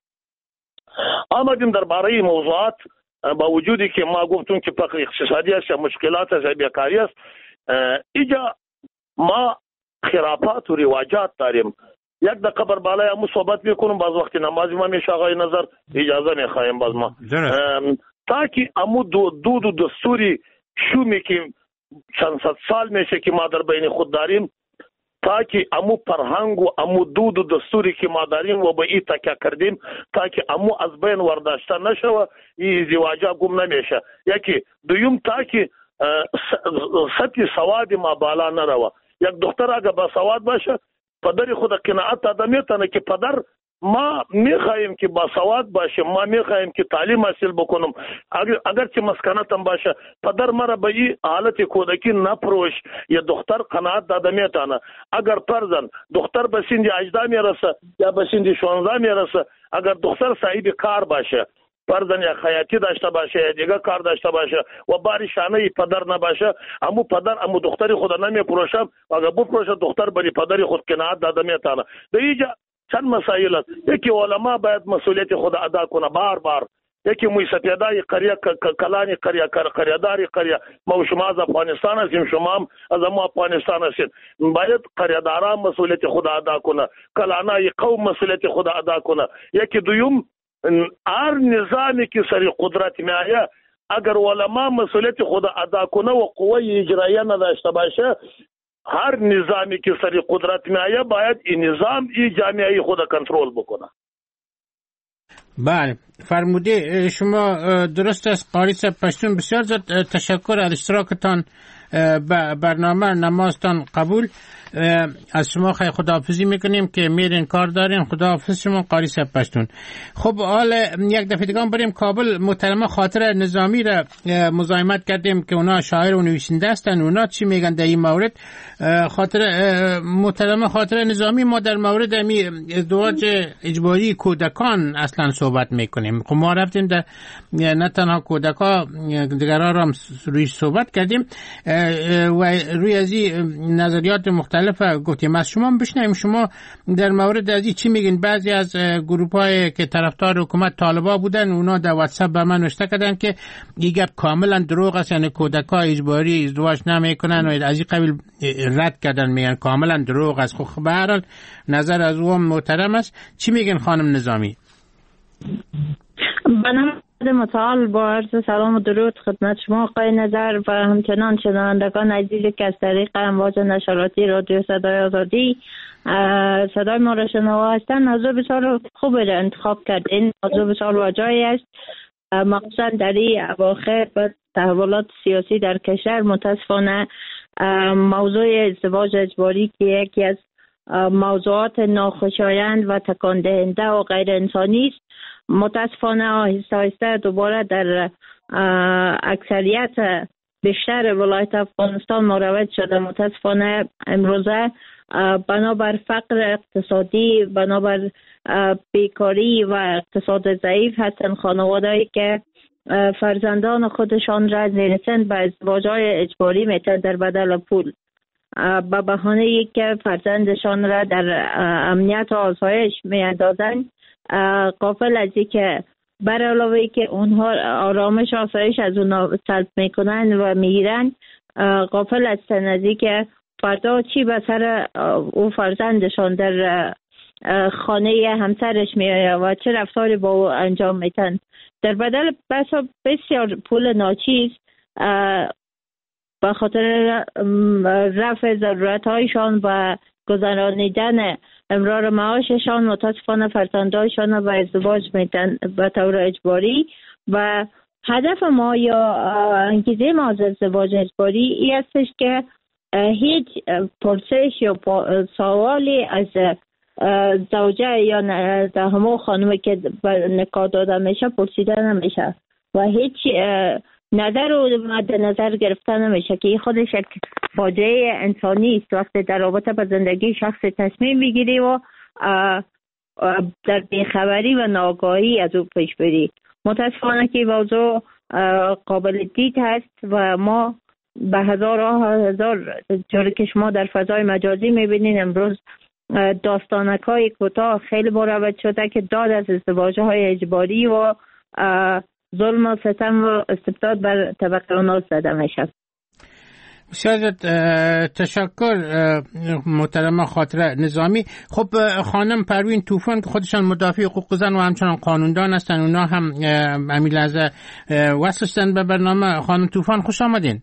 آمدیم درباره موضوعات، با وجودی که ما گفتیم که فقر اقتصادی است یا مشکلات است یا بیکاری است، اینجا ما خرافات و رواجات داریم. یک دقیقه بر بالای امو صحبت میکنم، باز وقتی نماز ما میشه آقای نظر اجازه میخوایم باز ما تا که امو دو دو دو دستوری شومی که چند صد سال میشه که ما در بین خود داریم، تا که امو فرهنگ و امو دو دو دستوری که ما داریم و به این تکیه کردیم تا که امو از بین ورداشته نشه و این ازدواجا گم نمیشه. یکی دویم تا که سطح سواد ما بالا نروه. یک دختر اگه با سواد باشه پدر خود قناعت داده میتونه که پدر ما میخواهیم که با سواد باشه، ما میخواهیم که تعلیم حاصل بکنم، اگر اگر که مسکنتم باشه پدر مرا به این حالت کودکی نپروش. یا دختر قناعت داده میتونه اگر فرزن دختر به سن هجده میرسه یا به سن شانزده میرسه، اگر دختر صاحب کار باشه، فرزن یا خیاطی داشته باشه یا دیگه کار داشته باشه و باری شانه پدر نباشه، امو پدر امو دختری خود نمیپروشه. اگر بپروشه دختر بری پدری خود قناعت داده میتونه. در اینجا چند مسائل است. یکی علما باید مسئولیت خود ادا کنه بار بار. یکی موی سپیدای قریه کلانی قریه قریه‌داری قریه ما شما از افغانستان هستیم، شما هم از ما افغانستان هستید، باید قریه‌داران مسئولیت خود ادا کنه، کلانای قوم مسئولیت خود ادا کنه. یکی دویم هر نظامی که سری قدرت میایه اگر علما مسئولیت خود ادا کنه و قوه اجراییه نداشته باشه، هر نظامی که سری قدرت میایه باید این نظام این جامعه خود کنترل بکنه. بله فرموده شما درست است قاری صاحب پشتون. بسیار زیاد تشکر از اشتراکتان برنامه نمازتان قبول. از شما خیلی خداحافظی میکنیم که میرین کار دارین. خداحافظ شما قاری صاحب پشتون. خب حالا یک دفعه دیگه بریم کابل. محترمه خاطر نظامی را مزاحمت کردیم که اونا شاعر و نویسنده هستن، اونا چی میگن در این مورد. خاطر محترمه خاطر نظامی ما در مورد ازدواج اجباری کودکان اصلا صحبت میکنیم. خب ما رفتیم در نه تنها کودکا دیگرها را روی صحبت کردیم و روی از این نظریات مختلف گفتیم. از شما بشنویم شما در مورد از این چی میگین. بعضی از گروپ‌های که طرفدار حکومت طالبا بودن اونا در واتساپ به من نوشته کردن که این گپ کاملا دروغ است، یعنی کودکا اجباری ازدواج نمیکنن و از این قبیل رد کردن، میگن کاملا دروغ است. خب به هر حال نظر از او محترم است. چی میگن خانم نظامی؟ بنام متعال با عرض سلام و درود خدمت شما آقای نظر و همچنان شنوندگان عزیزی که از طریق امواج نشراتی رادیو صدای آزادی صدای ما را شنوا هستند. موضوع بسیار خوبی را انتخاب کردین. موضوع بسیار واجعی است، مخصوصا در این اواخر با تحولات سیاسی در کشور. متاسفانه موضوع ازدواج اجباری که یکی از موضوعات ناخوشایند و تکان دهنده و غیر انسانی است، متاسفانه آهسته آهسته دوباره در اکثریت بیشتر ولایت افغانستان مروج شده. متاسفانه امروزه بنابر فقر اقتصادی، بنابر بیکاری و اقتصاد ضعیف هستند خانوادهایی که فرزندان خودشان را زیر سن به ازدواج‌های اجباری میتن در بدل پول، به بهانه ای که فرزندشان را در امنیت و آسایش میاندازند، غافل از این که بر علاوه ای که اونها آرامش آسایش از اونها سلب میکنن و میگیرن، غافل هستند از این که فردا چی به سر او فرزندشان در خانه همسرش میآید و چه رفتاری با او انجام میتن. در بدل بسا بسیار پول ناچیز به خاطر رفع ضرورت هایشان و گذرانیدن امرار معاششان متاسفانه فرزندانشان به ازدواج میتن به طور اجباری. و هدف ما یا انگیزه ما از ازدواج اجباری این استش که هیچ پرسش یا سوالی از زوجه یا در همه خانومی که نکاح داده میشه پرسیده نمیشه و هیچ نظر و مد نظر گرفته نمیشه که این خودش یک فاجعه انسانی است وقتی در رابطه با زندگی شخص تصمیم بگیری و در بیخبری و ناآگاهی از او پیش بری. متاسفانه که موضوع قابل دید هست و ما به هزار و هزار جوری که شما در فضای مجازی میبینین امروز داستانک های کوتاه خیلی مروج شده که داد از ازدواج های اجباری و ظلم و ستم و استبداد بر طبقه اونها زده میشه. بسیار تشکر محترم خاطره نظامی. خب خانم پروین طوفان که خودشان مدافع حقوق زن و همچنان قانوندان هستن، اونا هم امیل از وصلستن به برنامه. خانم طوفان خوش آمدین.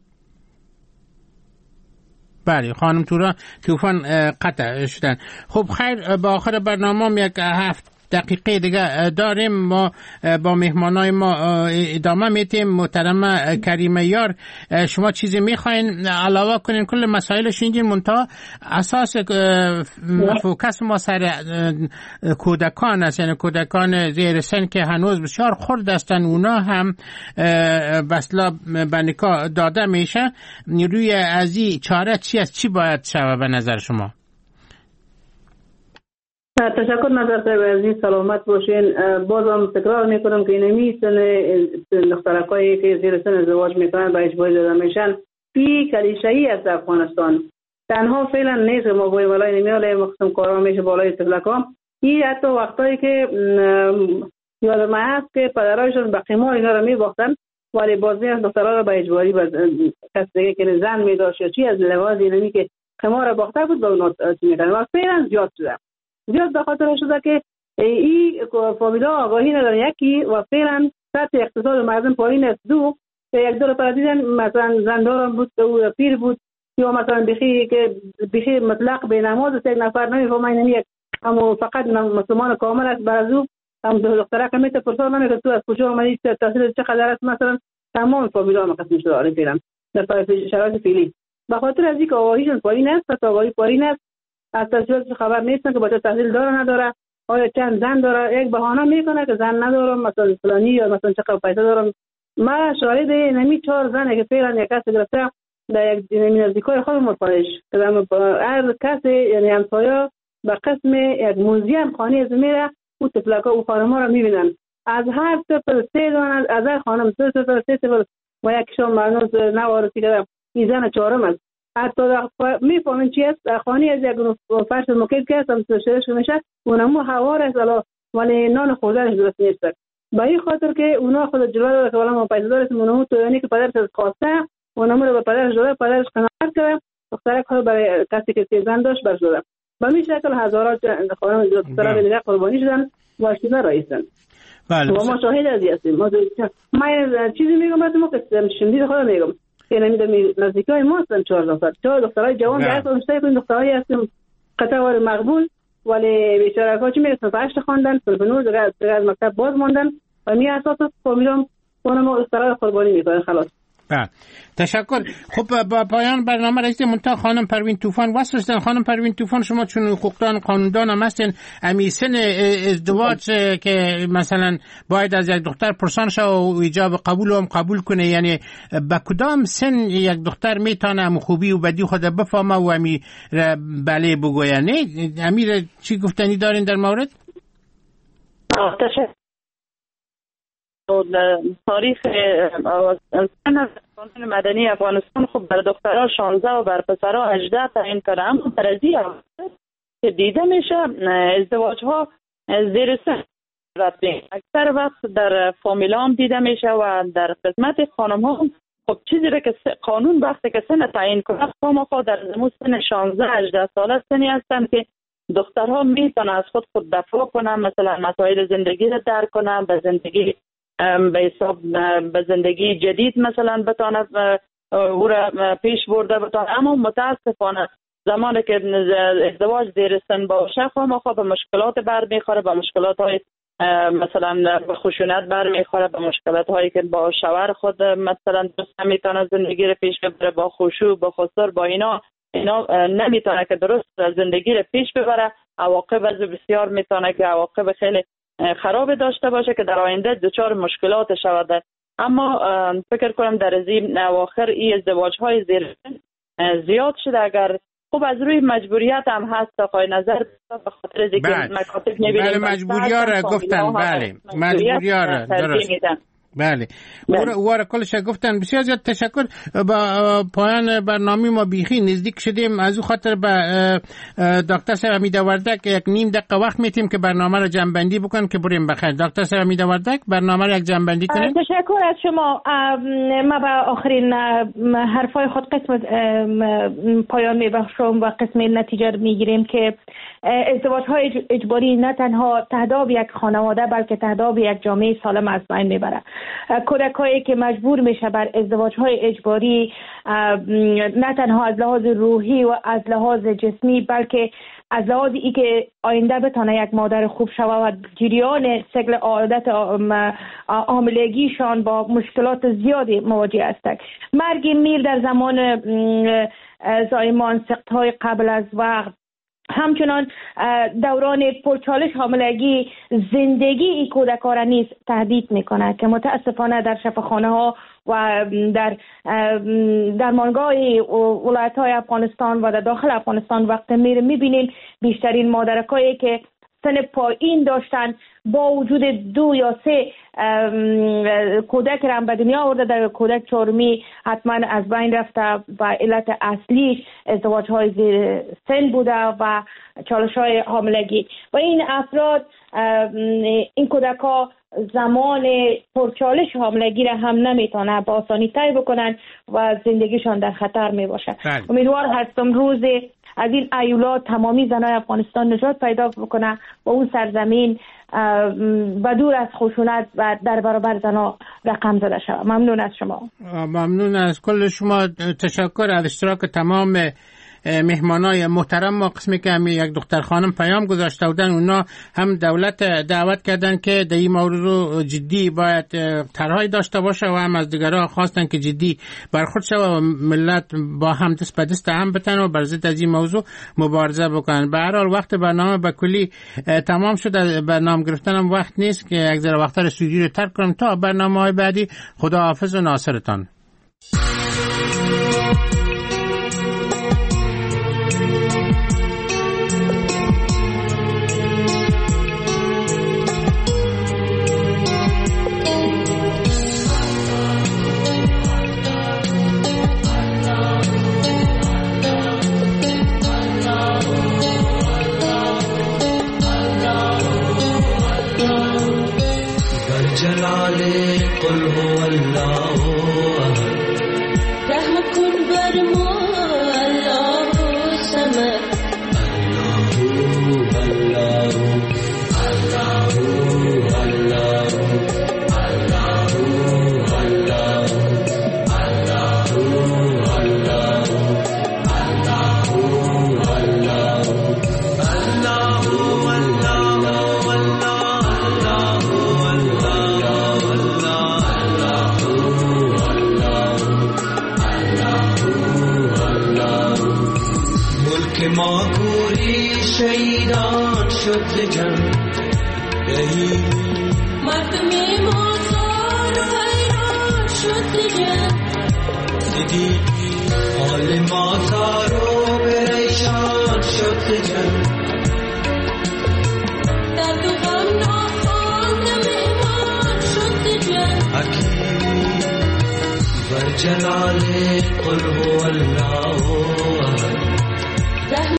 بله خانم طوفان قطع شدن. خب خیر، با آخر برنامه هم یک هفت دقیقه دیگه داریم. ما با مهمانای ما ادامه میتیم. محترم کریمه یار، شما چیزی میخواین علاوه کنین؟ کل مسائل شنیدین، منتها اساس فوکس ما سر کودکان است، یعنی کودکان زیر سن که هنوز بسیار خرد هستن، اونا هم بسلا به نکاح داده میشه. روی ازی چاره چی است؟ چی باید شود به نظر شما؟ تشکر نظر صاحب عزیز، سلامت باشین. بازم تکرار میکنم که اینمی سن دخترکایی که زیر سن ازدواج میکنن به اجباری داده میشن فی کلیشه‌ای از افغانستان تنها فعلا نیست. ما با ولای نمیاله مقسم کارا میشه بالای تفلکام. این حتی وقتایی که یادم هست که پدرایشون به قمار اینا رو میباختن ولی بازی از دخترها رو به اجباری کس دیگه که زن میداشت یا چی از لحاظ اینمی که قمار رو باخته بود به اونا چی میکنن و فعلا زیاد شده. زیاد به خاطر شده که این فامیلا آگاهی ندارن یکی و فعلا سطح اقتصاد مردم پایین است. دو که یک دور پر دیدن مثلا زندارم بود و پیر بود یا مثلا بخی که بخی مطلق به نماز یک نفر نمیفهمه این یک اما فقط مسلمان کامل است. بعضو هم دختره که میته پرسان نمیگه تو از کجا اومدی تحصیل چقدر است مثلا. تمام فامیلا مقسم شده آره فعلا در شرایط فعلی به خاطر از اینکه آگاهیشون پایین است و آگاهی پایین است. از تحصیلات خبر نیستن که بچه تحصیل داره نداره، آیا چند زن داره. یک بهانه میکنه که زن ندارم مثلا فلانی یا مثلا چقدر پیسه دارم. ما شاهد نمی چهار زنه که فعلا یک کس گرفته در یک نزدیکای خود مفادش که هر کس یعنی همسایه به قسم یک موزیم خانه از میره او تفلکا او خانم ها رو میبینن از هر طفل سه دانه از هر خانم سه طفل سه طفل و یکشون مرنوز نوارسی که این زن چهارم است. حتی میفهمین چی است خانی از یک فرش مکید که هستم شرش میشه اونمو هوار است ولی نان خوردنش درست نیست. به این خاطر که اونا خود جلوه داره که ولی ما پیدا دارست اونمو تو یعنی که پدرش از خواسته اونمو رو به پدرش داره پدرش قناعت کرده دخترک ها برای کسی که زن داشت برش داره. به این شکل هزارات خانم دخترها دیگه قربانی شدن و اشتیده رایستن. بله و ما شاهد ازی هستیم. ما چیزی میگم برای ما که شندید خدا میگم که نمیدونم نزدیکای ما هستن چهار دختر چهار دخترای جوان در اونجای این دخترای هستیم قطعه مقبول ولی بیچاره‌ها چی میرسن هشت خواندن صرف نور دیگه از مکتب باز موندن و می اساس فامیلام اونم دخترای قربانی میکنن خلاص. بله تشکر. خب با پایان برنامه رسیدیم. منتها خانم پروین طوفان واسه هستن. خانم پروین طوفان شما چون حقوقدان قانوندان هم هستین، امی سن ازدواج که مثلا باید از یک دختر پرسان شه و ایجاب قبول هم قبول کنه، یعنی با کدام سن یک دختر میتونه ام خوبی و بدی خود بفهمه و امی بله بگویه؟ نه امیر چی گفتنی دارین در مورد؟ تشکر. تاریخ قانون مدنی افغانستان خب بر دخترها شانزده و بر پسرها هجده تعیین کرده، اما در از این که دیده میشه ازدواج ها زیر سن اکثر وقت در فامیلا هم دیده میشه و در خدمت خانم ها. خب چیزی را که قانون وقتی که سن تعیین کنه خانم ها در زمون سن شانزده هجده ساله سنی هستند که دخترها میتونن از خود خود دفاع کنن، مثلا مسائل زندگی را درک کنن، به زندگی به حساب به زندگی جدید مثلا بتونه او را پیش برده بتونه. اما متاسفانه زمانی که ازدواج زیر سن باشه خامخا به مشکلات برمیخوره، به مشکلات های مثلا به خشونت برمیخوره، به مشکلات هایی که با شوهر خود مثلا دوست نمیتونه زندگی را پیش ببره، با خشوع با خسر با اینا اینا نمیتونه که درست زندگی را پیش ببره. عواقب از بسیار میتونه که عواقب خیلی خراب داشته باشه که در آینده دچار مشکلات شود. اما فکر کنم در از این اواخر این ازدواج های زیر زیاد شده. اگر خب از روی مجبوریت هم هست آقای نظر به خاطر اینکه مکاتب میبینیم بله مجبوریت را گفتن، بله مجبوریت را درست بله واره کلش گفتن. بسیار زیاد تشکر. با پایان برنامه ما بیخی نزدیک شدیم، از او خاطر به دکتر صاحب حمیده وردک یک نیم دقیقه وقت میتیم که برنامه را جمع بندی بکن که بریم بخیر. دکتر صاحب حمیده وردک برنامه را یک جمع بندی کنیم. تشکر از شما. ما به آخرین حرفای خود قسم پایان میبخشم و قسم نتیجه میگیریم که ازدواج های اجباری نه تنها تهداب یک خانواده بلکه تهداب یک جامعه سالم از بین میبره. کودکایی که مجبور میشه بر ازدواج های اجباری نه تنها از لحاظ روحی و از لحاظ جسمی بلکه از لحاظ ای که آینده بتونه یک مادر خوب شود و جریان سیکل عادت حاملگیشان با مشکلات زیادی مواجه هستند. مرگ میر در زمان زایمان، سقط‌های قبل از وقت، همچنان دوران پرچالش حاملگی زندگی این کودکان را نیز تهدید میکنه که متاسفانه در شفاخانه ها و در درمانگاه ولایت های افغانستان و در داخل افغانستان وقت میره میبینیم بیشترین مادرکایی که سن پایین داشتن با وجود دو یا سه کودک را به دنیا آورده، در کودک چهارمی حتما از بین رفته و علت اصلیش ازدواج های زیر سن بوده و چالش های حاملگی و این افراد این کودک ها زمان پرچالش حاملگی را هم نمیتونه با آسانی طی بکنن و زندگیشان در خطر می باشه. امیدوار هستم روز از این ایولات تمامی زنای افغانستان نجات پیدا بکنه و اون سرزمین و دور از خشونت و در برابر زنا رقم زده شود. ممنون از شما. ممنون از کل شما. تشکر از اشتراک تمام مهمانای محترم ما. قسمی که هم یک دختر خانم پیام گذاشته بودن، اونا هم دولت دعوت کردن که در این موضوع جدی باید طرحی داشته باشه و هم از دیگرها خواستن که جدی برخورد شود و ملت با هم دست به دست هم بتن و بر ضد از این موضوع مبارزه بکنن. به هر حال وقت برنامه به کلی تمام شده، برنامه گرفتنم وقت نیست که یک ذره وقت استودیو رو ترک کنم. تا برنامه‌های بعدی خدا حافظ و ناصرتان. Allah ما کوری شیدان شد جان یهی مردم ما زار و حیران شد جان دیدی حال ما زار و پریشان شد جان درد و غم ناخوانده مهمان شد جان حکیم بر جلال قل هو الله